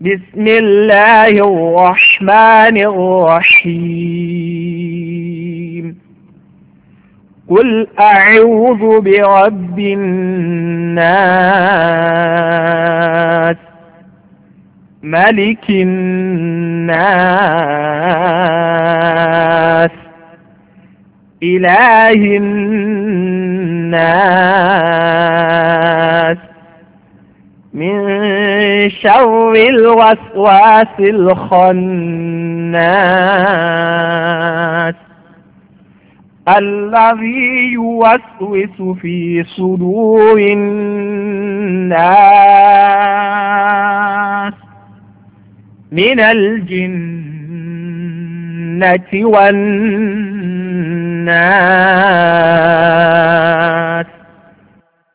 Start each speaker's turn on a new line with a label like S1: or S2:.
S1: بسم الله الرحمن الرحيم قل أعوذ برب الناس ملك الناس إله الناس من شر الوسواس الخناس الذي يوسوس في صدور الناس من الجنة والناس